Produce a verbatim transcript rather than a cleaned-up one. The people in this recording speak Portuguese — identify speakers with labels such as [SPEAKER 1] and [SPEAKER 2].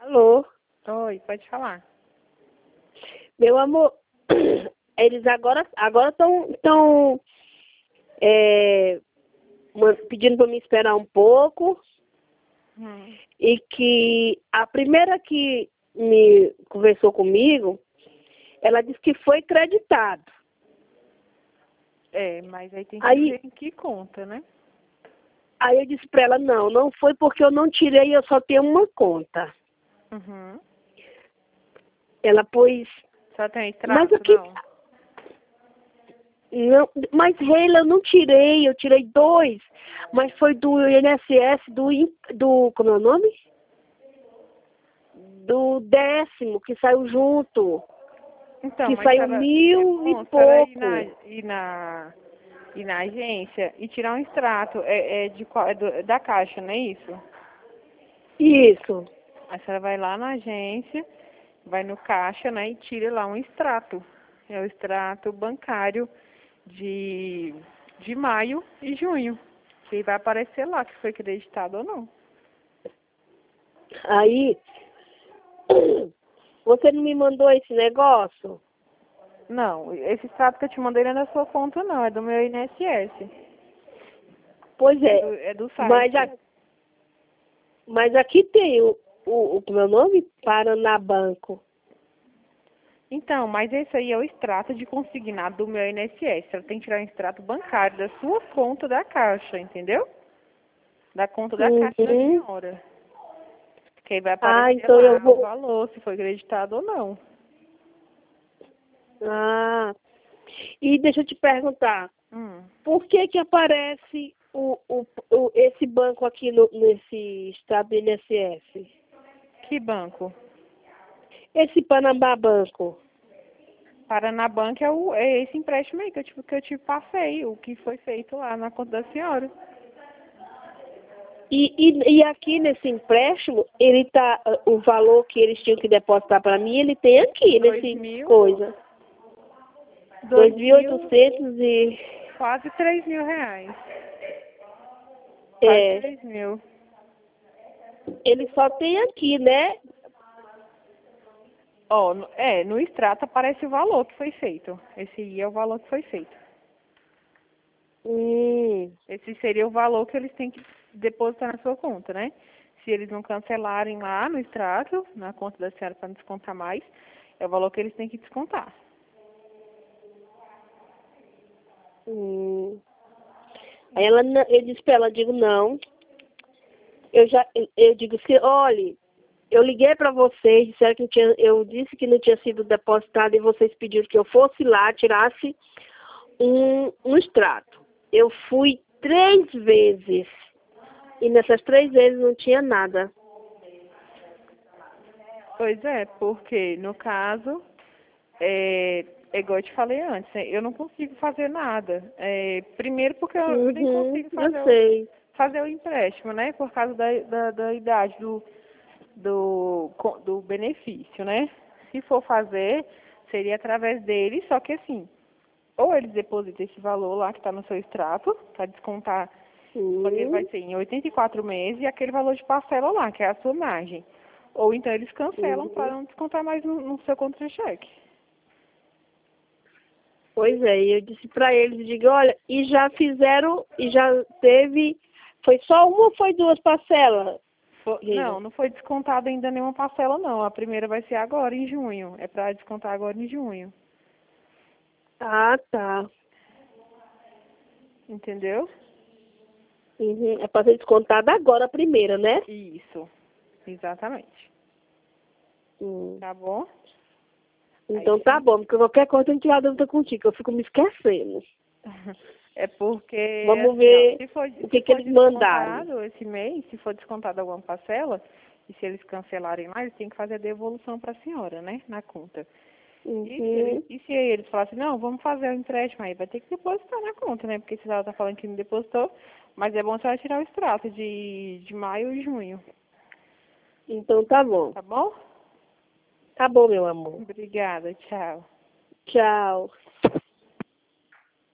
[SPEAKER 1] Alô?
[SPEAKER 2] Oi, pode falar.
[SPEAKER 1] Meu amor, eles agora agora estão estão é, man- pedindo para me esperar um pouco
[SPEAKER 2] Hum.
[SPEAKER 1] e que a primeira que me conversou comigo, ela disse que foi creditado.
[SPEAKER 2] É, mas aí tem que
[SPEAKER 1] Aí,
[SPEAKER 2] ver em que conta, né?
[SPEAKER 1] aí eu disse para ela, não, não foi porque eu não tirei, eu só tenho uma conta.
[SPEAKER 2] Uhum.
[SPEAKER 1] Ela pôs,
[SPEAKER 2] Só tem
[SPEAKER 1] mas
[SPEAKER 2] extrato,
[SPEAKER 1] aqui,
[SPEAKER 2] não?
[SPEAKER 1] não, mas Reila, eu não tirei, eu tirei dois, mas foi do I N S S, do, in- do, como é o nome? Do décimo, que saiu junto,
[SPEAKER 2] Então,
[SPEAKER 1] que
[SPEAKER 2] mas
[SPEAKER 1] saiu
[SPEAKER 2] será, é
[SPEAKER 1] mil e
[SPEAKER 2] bom a senhora ir na,
[SPEAKER 1] pouco.
[SPEAKER 2] ir na, ir na agência e tirar um extrato. É, é, de, qual- é, do, é da caixa, não é isso?
[SPEAKER 1] Isso.
[SPEAKER 2] Aí a senhora vai lá na agência, vai no caixa, né, e tira lá um extrato. É o extrato bancário de, de maio e junho. Que vai aparecer lá que foi creditado ou não.
[SPEAKER 1] Aí, você não me mandou esse negócio?
[SPEAKER 2] Não, esse extrato que eu te mandei não é da sua conta, não. É do meu I N S S.
[SPEAKER 1] Pois
[SPEAKER 2] É
[SPEAKER 1] é,
[SPEAKER 2] do, é do
[SPEAKER 1] mas,
[SPEAKER 2] site.
[SPEAKER 1] a, mas aqui tem o, o, o meu nome? Paraná Banco.
[SPEAKER 2] Então, mas esse aí é o extrato de consignado do meu I N S S. Ela tem que tirar um extrato bancário da sua conta da Caixa, entendeu? Da conta da Caixa da
[SPEAKER 1] Uhum.
[SPEAKER 2] senhora. Que aí vai
[SPEAKER 1] Ah,
[SPEAKER 2] aparecer
[SPEAKER 1] então eu
[SPEAKER 2] lá o
[SPEAKER 1] vou.
[SPEAKER 2] valor, se foi creditado ou não.
[SPEAKER 1] Ah, e deixa eu te perguntar,
[SPEAKER 2] Hum.
[SPEAKER 1] por que que aparece o, o, o, esse banco aqui no, nesse estado do I N S S?
[SPEAKER 2] Que banco?
[SPEAKER 1] Esse Panambá Banco.
[SPEAKER 2] Paraná Banco é, o, é esse empréstimo aí que eu, te, que eu te passei, o que foi feito lá na conta da senhora.
[SPEAKER 1] E, e, e aqui nesse empréstimo, ele tá, o valor que eles tinham que depositar para mim, ele tem aqui
[SPEAKER 2] Dois
[SPEAKER 1] nesse
[SPEAKER 2] mil,
[SPEAKER 1] coisa.
[SPEAKER 2] dois
[SPEAKER 1] Dois mil
[SPEAKER 2] mil,
[SPEAKER 1] oitocentos e...
[SPEAKER 2] quase três mil reais. Quase
[SPEAKER 1] É,
[SPEAKER 2] três mil.
[SPEAKER 1] ele só tem aqui, né?
[SPEAKER 2] Ó, no- é, no extrato aparece o valor que foi feito. Esse aí é o valor que foi feito.
[SPEAKER 1] Hum,
[SPEAKER 2] Esse seria o valor que eles têm que depositar na sua conta, né? Se eles não cancelarem lá no extrato, na conta da senhora para não descontar mais, é o valor que eles têm que descontar.
[SPEAKER 1] hum. Aí ela, não- eu disse pra ela, eu digo, não. Eu já, eu, eu digo assim, olhe, eu liguei para vocês, disseram que não tinha, eu disse que não tinha sido depositado e vocês pediram que eu fosse lá, tirasse um, um extrato. Eu fui três vezes e nessas três vezes não tinha nada.
[SPEAKER 2] Pois é, porque no caso, é, é igual eu te falei antes, né, eu não consigo fazer nada. É, primeiro porque eu, eu nem
[SPEAKER 1] Uhum,
[SPEAKER 2] consigo
[SPEAKER 1] eu
[SPEAKER 2] fazer o,
[SPEAKER 1] sei.
[SPEAKER 2] fazer o empréstimo, né? Por causa da, da, da idade do, do, co- do benefício, né? Se for fazer, seria através dele, só que assim, ou eles depositam esse valor lá que está no seu extrato, para descontar, quando ele vai
[SPEAKER 1] Hum,
[SPEAKER 2] ser em oitenta e quatro meses, e aquele valor de parcela lá, que é a sua margem. Ou então eles cancelam para
[SPEAKER 1] uhum.
[SPEAKER 2] não descontar mais no, no seu contra-cheque.
[SPEAKER 1] Pois é, e eu disse para eles, eu digo, olha, e já fizeram, e já teve, foi só uma ou foi duas parcelas,
[SPEAKER 2] Fo-
[SPEAKER 1] Rita?
[SPEAKER 2] Não, não foi descontado ainda nenhuma parcela não. A primeira vai ser agora, em junho. É para descontar agora em junho.
[SPEAKER 1] Ah, tá.
[SPEAKER 2] Entendeu?
[SPEAKER 1] Uhum. É para ser descontada agora a primeira, né?
[SPEAKER 2] Isso. Exatamente.
[SPEAKER 1] Hum.
[SPEAKER 2] Tá bom? Aí
[SPEAKER 1] Então tá
[SPEAKER 2] sim.
[SPEAKER 1] bom, porque qualquer coisa tem que tirar dúvida contigo, eu fico me esquecendo.
[SPEAKER 2] É porque,
[SPEAKER 1] Vamos
[SPEAKER 2] assim, ó,
[SPEAKER 1] ver
[SPEAKER 2] se for,
[SPEAKER 1] o
[SPEAKER 2] se
[SPEAKER 1] que, que
[SPEAKER 2] for
[SPEAKER 1] eles mandaram.
[SPEAKER 2] descontado esse mês, se for descontado alguma parcela, e se eles cancelarem lá, eles têm que fazer a devolução para a senhora, né? Na conta. E se eles,
[SPEAKER 1] Uhum.
[SPEAKER 2] e se eles falarem assim, não, vamos fazer o empréstimo aí, vai ter que depositar na conta, né? Porque se ela tá falando que não depositou, mas é bom se ela tirar o extrato de, de maio e junho,
[SPEAKER 1] Então tá bom.
[SPEAKER 2] tá bom?
[SPEAKER 1] Tá bom, meu amor.
[SPEAKER 2] Obrigada, tchau.
[SPEAKER 1] Tchau.